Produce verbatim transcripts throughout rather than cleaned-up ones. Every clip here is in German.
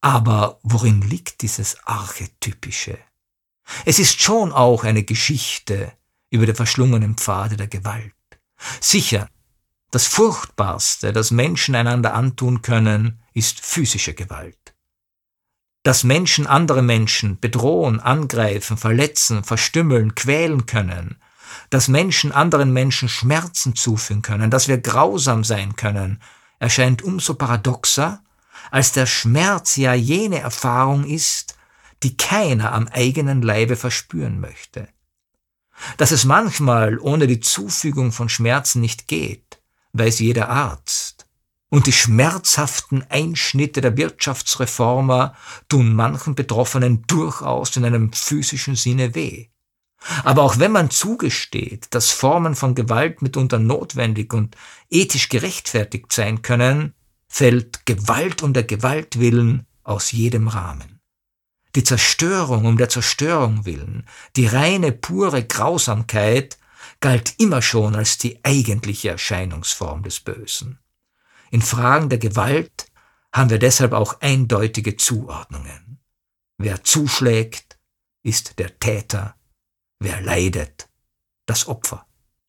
Aber worin liegt dieses Archetypische? Es ist schon auch eine Geschichte über die verschlungenen Pfade der Gewalt. Sicher, das Furchtbarste, das Menschen einander antun können, ist physische Gewalt. Dass Menschen andere Menschen bedrohen, angreifen, verletzen, verstümmeln, quälen können, dass Menschen anderen Menschen Schmerzen zufügen können, dass wir grausam sein können, erscheint umso paradoxer, als der Schmerz ja jene Erfahrung ist, die keiner am eigenen Leibe verspüren möchte. Dass es manchmal ohne die Zufügung von Schmerzen nicht geht, weiß jeder Arzt. Und die schmerzhaften Einschnitte der Wirtschaftsreformer tun manchen Betroffenen durchaus in einem physischen Sinne weh. Aber auch wenn man zugesteht, dass Formen von Gewalt mitunter notwendig und ethisch gerechtfertigt sein können, fällt Gewalt um der Gewalt willen aus jedem Rahmen. Die Zerstörung um der Zerstörung willen, die reine, pure Grausamkeit galt immer schon als die eigentliche Erscheinungsform des Bösen. In Fragen der Gewalt haben wir deshalb auch eindeutige Zuordnungen. Wer zuschlägt, ist der Täter, wer leidet, das Opfer.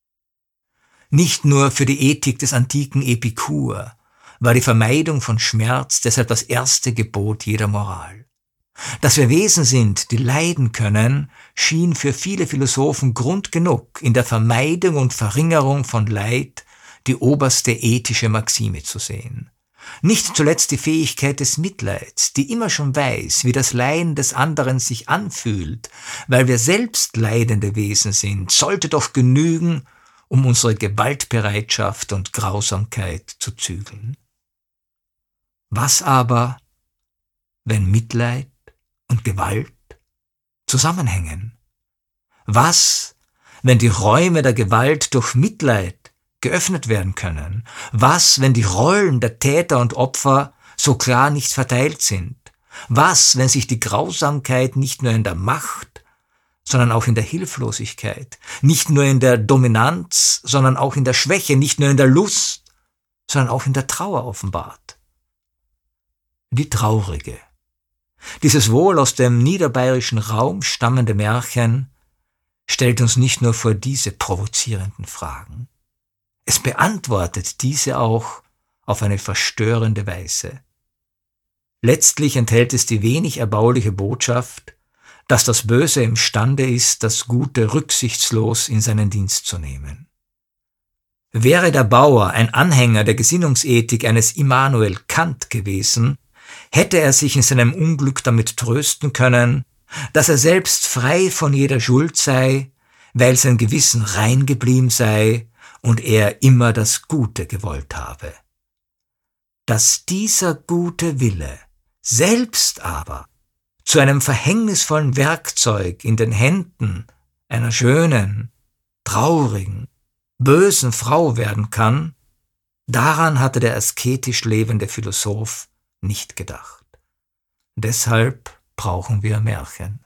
Nicht nur für die Ethik des antiken Epikur war die Vermeidung von Schmerz deshalb das erste Gebot jeder Moral. Dass wir Wesen sind, die leiden können, schien für viele Philosophen Grund genug, in der Vermeidung und Verringerung von Leid die oberste ethische Maxime zu sehen. Nicht zuletzt die Fähigkeit des Mitleids, die immer schon weiß, wie das Leiden des anderen sich anfühlt, weil wir selbst leidende Wesen sind, sollte doch genügen, um unsere Gewaltbereitschaft und Grausamkeit zu zügeln. Was aber, wenn Mitleid und Gewalt zusammenhängen? Was, wenn die Räume der Gewalt durch Mitleid geöffnet werden können? Was, wenn die Rollen der Täter und Opfer so klar nicht verteilt sind? Was, wenn sich die Grausamkeit nicht nur in der Macht, sondern auch in der Hilflosigkeit, nicht nur in der Dominanz, sondern auch in der Schwäche, nicht nur in der Lust, sondern auch in der Trauer offenbart? Die Traurige. Dieses wohl aus dem niederbayerischen Raum stammende Märchen stellt uns nicht nur vor diese provozierenden Fragen. Es beantwortet diese auch auf eine verstörende Weise. Letztlich enthält es die wenig erbauliche Botschaft, dass das Böse imstande ist, das Gute rücksichtslos in seinen Dienst zu nehmen. Wäre der Bauer ein Anhänger der Gesinnungsethik eines Immanuel Kant gewesen, hätte er sich in seinem Unglück damit trösten können, dass er selbst frei von jeder Schuld sei, weil sein Gewissen rein geblieben sei und er immer das Gute gewollt habe. Dass dieser gute Wille selbst aber zu einem verhängnisvollen Werkzeug in den Händen einer schönen, traurigen, bösen Frau werden kann, daran hatte der asketisch lebende Philosoph nicht gedacht. Deshalb brauchen wir Märchen.